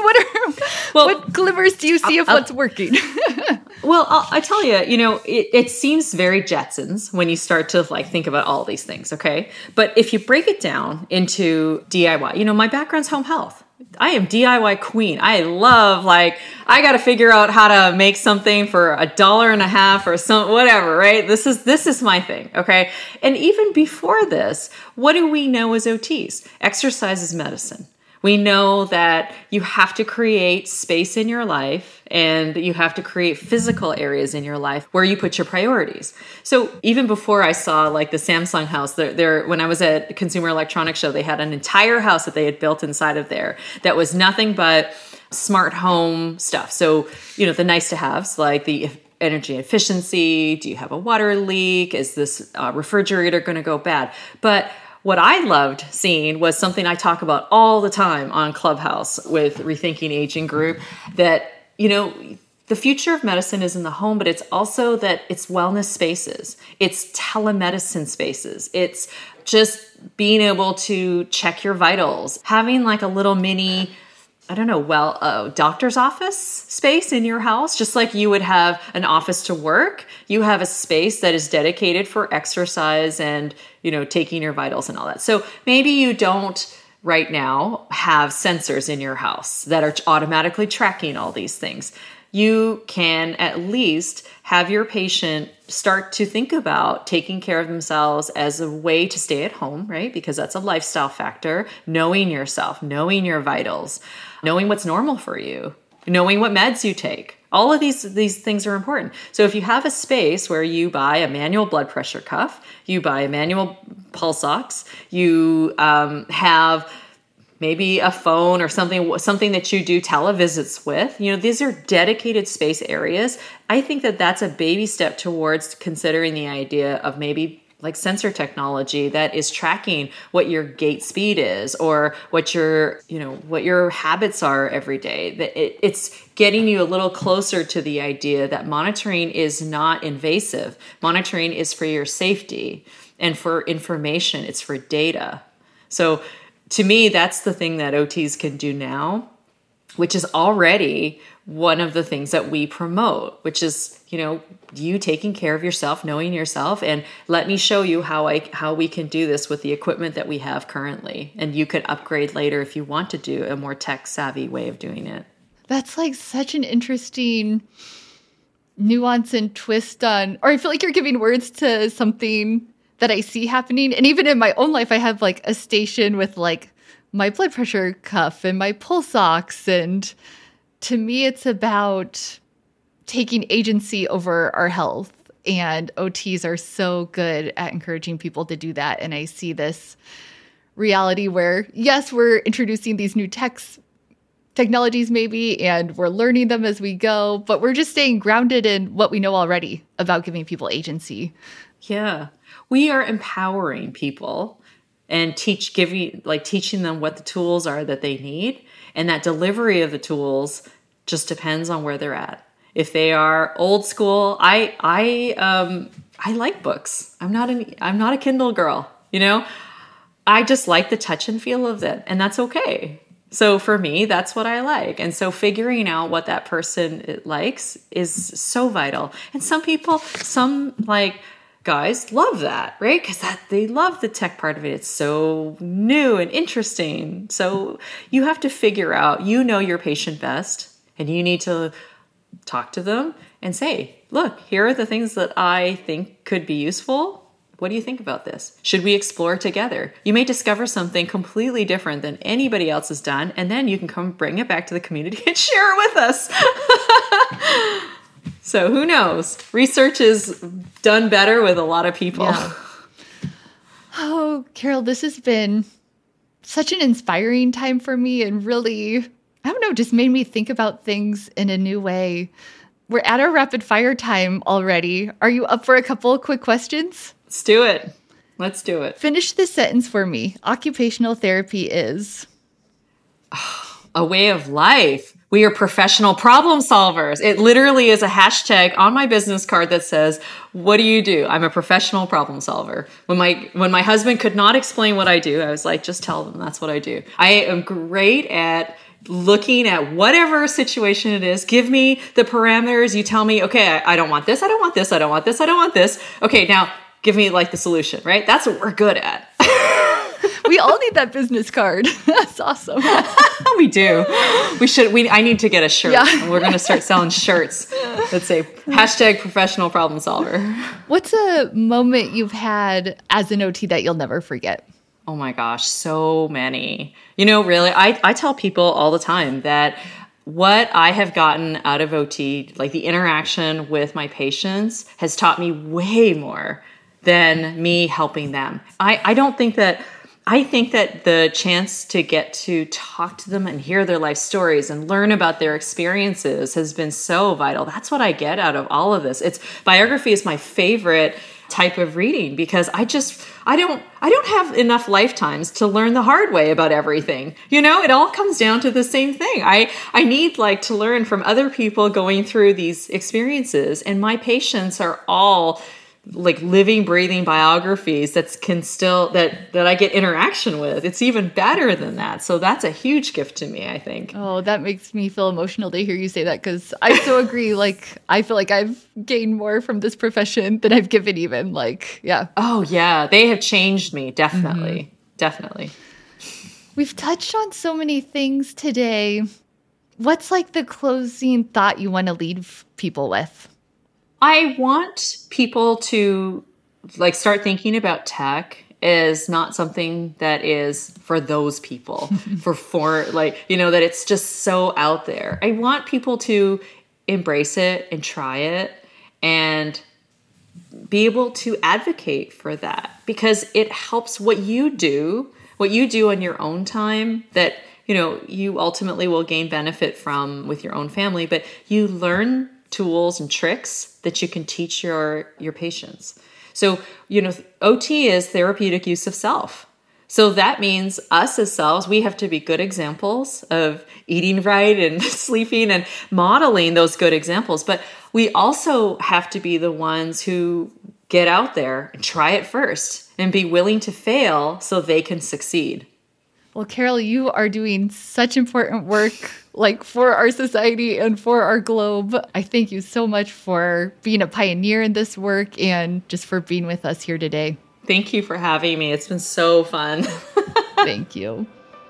What glimmers do you see of what's working? Well, I tell you, it seems very Jetsons when you start to think about all these things. Okay. But if you break it down into DIY, my background's home health. I am DIY queen. I love, I got to figure out how to make something for $1.50 or some whatever, right? This is my thing. Okay. And even before this, what do we know as OTs? Exercise is medicine. We know that you have to create space in your life and you have to create physical areas in your life where you put your priorities. So even before I saw the Samsung house, when I was at Consumer Electronics Show, they had an entire house that they had built inside of there that was nothing but smart home stuff. So, the nice to haves, like the energy efficiency. Do you have a water leak? Is this refrigerator going to go bad? But what I loved seeing was something I talk about all the time on Clubhouse with Rethinking Aging Group, that, the future of medicine is in the home, but it's also that it's wellness spaces. It's telemedicine spaces. It's just being able to check your vitals, having like a little mini, doctor's office space in your house, just like you would have an office to work. You have a space that is dedicated for exercise and, taking your vitals and all that. So maybe you don't right now have sensors in your house that are automatically tracking all these things. You can at least have your patient start to think about taking care of themselves as a way to stay at home, right? Because that's a lifestyle factor. Knowing yourself, knowing your vitals, knowing what's normal for you, knowing what meds you take. All of these things are important. So if you have a space where you buy a manual blood pressure cuff, you buy a manual pulse ox, you have maybe a phone or something that you do televisits with. These are dedicated space areas. I think that that's a baby step towards considering the idea of maybe like sensor technology that is tracking what your gait speed is or what your habits are every day. That it's getting you a little closer to the idea that monitoring is not invasive. Monitoring is for your safety and for information. It's for data. So to me, that's the thing that OTs can do now, which is already one of the things that we promote, which is, you taking care of yourself, knowing yourself, and let me show you how we can do this with the equipment that we have currently. And you could upgrade later if you want to do a more tech savvy way of doing it. That's like such an interesting nuance and twist on, or I feel like you're giving words to something that I see happening. And even in my own life, I have like a station with like my blood pressure cuff and my pulse ox. And to me, it's about taking agency over our health. And OTs are so good at encouraging people to do that. And I see this reality where, yes, we're introducing these new technologies maybe, and we're learning them as we go, but we're just staying grounded in what we know already about giving people agency. Yeah. We are empowering people and teaching them what the tools are that they need. And that delivery of the tools just depends on where they're at. If they are old school, I like books. I'm not a Kindle girl, I just like the touch and feel of it, and that's okay. So for me, that's what I like. And so figuring out what that person likes is so vital. And some guys love that, right? Because they love the tech part of it. It's so new and interesting. So you have to figure out, your patient best, and you need to talk to them and say, look, here are the things that I think could be useful. What do you think about this? Should we explore together? You may discover something completely different than anybody else has done, and then you can come bring it back to the community and share it with us. So who knows? Research is done better with a lot of people. Yeah. Oh, Carol, this has been such an inspiring time for me, and really, just made me think about things in a new way. We're at our rapid fire time already. Are you up for a couple of quick questions? Let's do it. Let's do it. Finish this sentence for me. Occupational therapy is a way of life. We are professional problem solvers. It literally is a hashtag on my business card that says, what do you do? I'm a professional problem solver. When my husband could not explain what I do, I was like, just tell them that's what I do. I am great at looking at whatever situation it is. Give me the parameters. You tell me, okay, I don't want this. I don't want this. I don't want this. I don't want this. Okay, now give me the solution, right? That's what we're good at. We all need that business card. That's awesome. We do. I need to get a shirt. Yeah. We're going to start selling shirts that say #professional problem solver. What's a moment you've had as an OT that you'll never forget? Oh my gosh, so many. Really, I tell people all the time that what I have gotten out of OT, like the interaction with my patients, has taught me way more than me helping them. I don't think that I think that the chance to get to talk to them and hear their life stories and learn about their experiences has been so vital. That's what I get out of all of this. Biography is my favorite type of reading because I don't have enough lifetimes to learn the hard way about everything. It all comes down to the same thing. I need to learn from other people going through these experiences, and my patients are all living, breathing biographies that I get interaction with. It's even better than that. So that's a huge gift to me, I think. Oh, that makes me feel emotional to hear you say that, because I so agree. I feel like I've gained more from this profession than I've given even. Yeah. Oh, yeah. They have changed me. Definitely. Mm-hmm. Definitely. We've touched on so many things today. What's the closing thought you want to leave people with? I want people to start thinking about tech as not something that is for those people, that it's just so out there. I want people to embrace it and try it and be able to advocate for that, because it helps what you do on your own time that, you ultimately will gain benefit from with your own family, but you learn tools and tricks that you can teach your patients. So, OT is therapeutic use of self. So that means us as selves, we have to be good examples of eating right and sleeping and modeling those good examples. But we also have to be the ones who get out there and try it first and be willing to fail so they can succeed. Well, Carol, you are doing such important work for our society and for our globe. I thank you so much for being a pioneer in this work and just for being with us here today. Thank you for having me. It's been so fun. Thank you.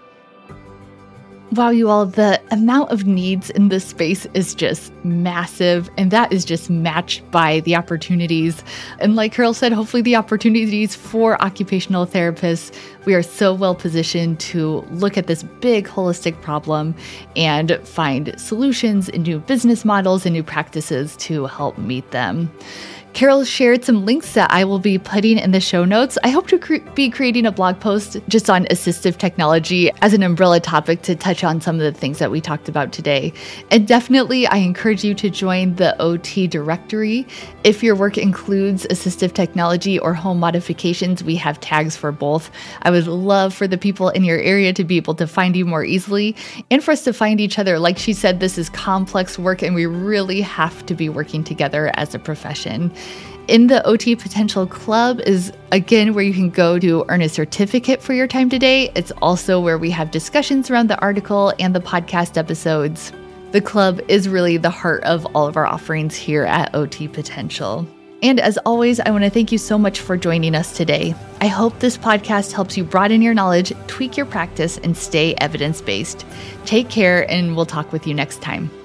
Wow, you all, the amount of needs in this space is just massive, and that is just matched by the opportunities. And like Carol said, hopefully the opportunities for occupational therapists, we are so well positioned to look at this big holistic problem and find solutions and new business models and new practices to help meet them. Carol shared some links that I will be putting in the show notes. I hope to be creating a blog post just on assistive technology as an umbrella topic to touch on some of the things that we talked about today. And definitely, I encourage you to join the OT directory. If your work includes assistive technology or home modifications, we have tags for both. I would love for the people in your area to be able to find you more easily and for us to find each other. Like she said, this is complex work and we really have to be working together as a profession. In the OT Potential Club is, again, where you can go to earn a certificate for your time today. It's also where we have discussions around the article and the podcast episodes. The club is really the heart of all of our offerings here at OT Potential. And as always, I want to thank you so much for joining us today. I hope this podcast helps you broaden your knowledge, tweak your practice, and stay evidence-based. Take care, and we'll talk with you next time.